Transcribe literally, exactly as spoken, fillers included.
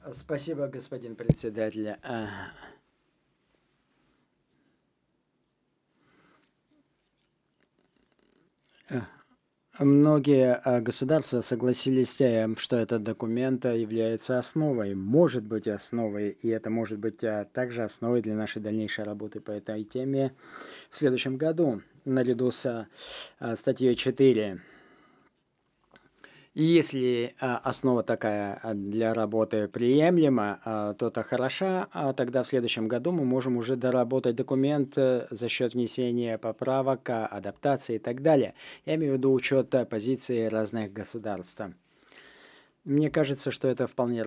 Спасибо, господин председатель. А, а, Многие а, государства согласились с тем, что этот документ а, является основой, может быть основой, и это может быть а, также основой для нашей дальнейшей работы по этой теме в следующем году, наряду с а, статьей четыре. И если а, основа такая а, для работы приемлема, а, то это хороша, а тогда в следующем году мы можем уже доработать документ э, за счет внесения поправок, а, адаптации и так далее. Я имею в виду учет а, позиции разных государств. Мне кажется, что это вполне